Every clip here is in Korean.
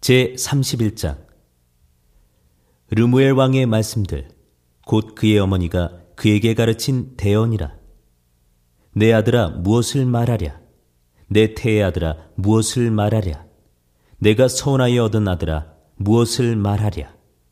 제31장. 르무엘 왕의 말씀들 곧 그의 어머니가 그에게 가르친 대언이라. 내 아들아 무엇을 말하랴? 내 태의 아들아 무엇을 말하랴? 내가 서운하여 얻은 아들아 무엇을 말하랴?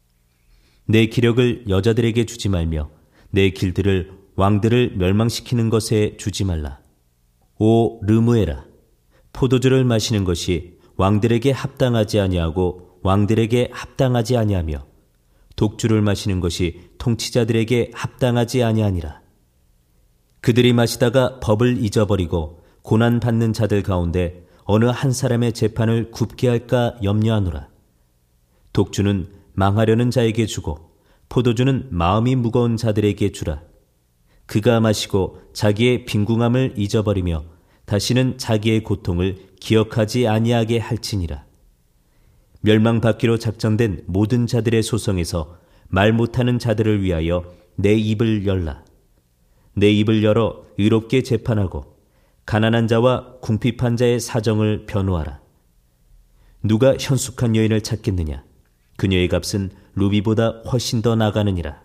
내 기력을 여자들에게 주지 말며 내 길들을 왕들을 멸망시키는 것에 주지 말라. 오 르무엘아, 포도주를 마시는 것이 왕들에게 합당하지 아니하고 왕들에게 합당하지 아니하며 독주를 마시는 것이 통치자들에게 합당하지 아니하니라. 그들이 마시다가 법을 잊어버리고 고난받는 자들 가운데 어느 한 사람의 재판을 굽게 할까 염려하노라. 독주는 망하려는 자에게 주고 포도주는 마음이 무거운 자들에게 주라. 그가 마시고 자기의 빈궁함을 잊어버리며 다시는 자기의 고통을 기억하지 아니하게 할지니라. 멸망받기로 작정된 모든 자들의 소송에서 말 못하는 자들을 위하여 내 입을 열라. 내 입을 열어 의롭게 재판하고 가난한 자와 궁핍한 자의 사정을 변호하라. 누가 현숙한 여인을 찾겠느냐? 그녀의 값은 루비보다 훨씬 더 나가느니라.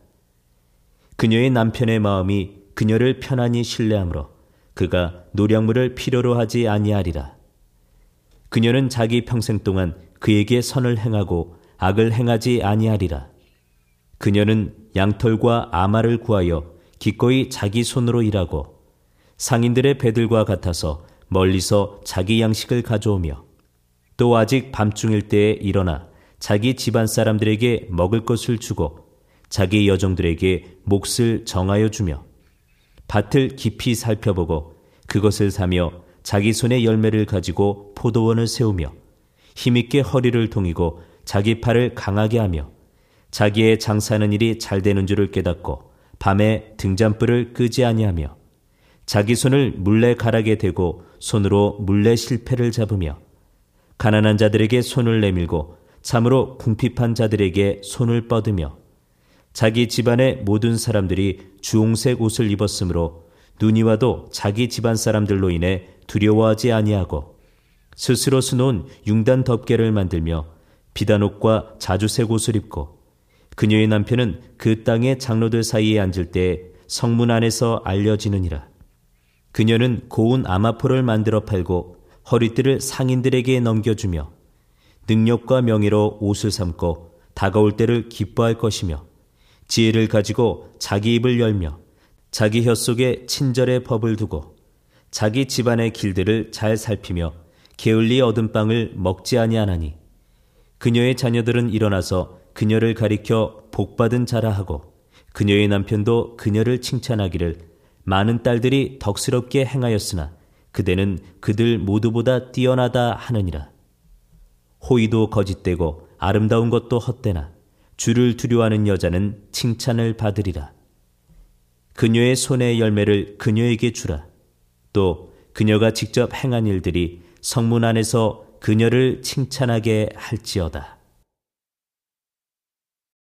그녀의 남편의 마음이 그녀를 편안히 신뢰하므로 그가 노량물을 필요로 하지 아니하리라. 그녀는 자기 평생 동안 그에게 선을 행하고 악을 행하지 아니하리라. 그녀는 양털과 아마를 구하여 기꺼이 자기 손으로 일하고 상인들의 배들과 같아서 멀리서 자기 양식을 가져오며 또 아직 밤중일 때에 일어나 자기 집안 사람들에게 먹을 것을 주고 자기 여종들에게 몫을 정하여 주며 밭을 깊이 살펴보고 그것을 사며 자기 손에 열매를 가지고 포도원을 세우며 힘있게 허리를 동이고 자기 팔을 강하게 하며 자기의 장사하는 일이 잘 되는 줄을 깨닫고 밤에 등잔불을 끄지 아니하며 자기 손을 물레 가락에 대고 손으로 물레 실패를 잡으며 가난한 자들에게 손을 내밀고 참으로 궁핍한 자들에게 손을 뻗으며 자기 집안의 모든 사람들이 주홍색 옷을 입었으므로 눈이 와도 자기 집안 사람들로 인해 두려워하지 아니하고 스스로 수놓은 융단 덮개를 만들며 비단옷과 자주색 옷을 입고 그녀의 남편은 그 땅의 장로들 사이에 앉을 때 성문 안에서 알려지느니라. 그녀는 고운 아마포를 만들어 팔고 허리띠를 상인들에게 넘겨주며 능력과 명예로 옷을 삼고 다가올 때를 기뻐할 것이며 지혜를 가지고 자기 입을 열며 자기 혀 속에 친절의 법을 두고 자기 집안의 길들을 잘 살피며 게을리 얻은 빵을 먹지 아니하나니 그녀의 자녀들은 일어나서 그녀를 가리켜 복받은 자라 하고 그녀의 남편도 그녀를 칭찬하기를 많은 딸들이 덕스럽게 행하였으나 그대는 그들 모두보다 뛰어나다 하느니라. 호의도 거짓되고 아름다운 것도 헛되나 주를 두려워하는 여자는 칭찬을 받으리라. 그녀의 손의 열매를 그녀에게 주라. 또 그녀가 직접 행한 일들이 성문 안에서 그녀를 칭찬하게 할지어다.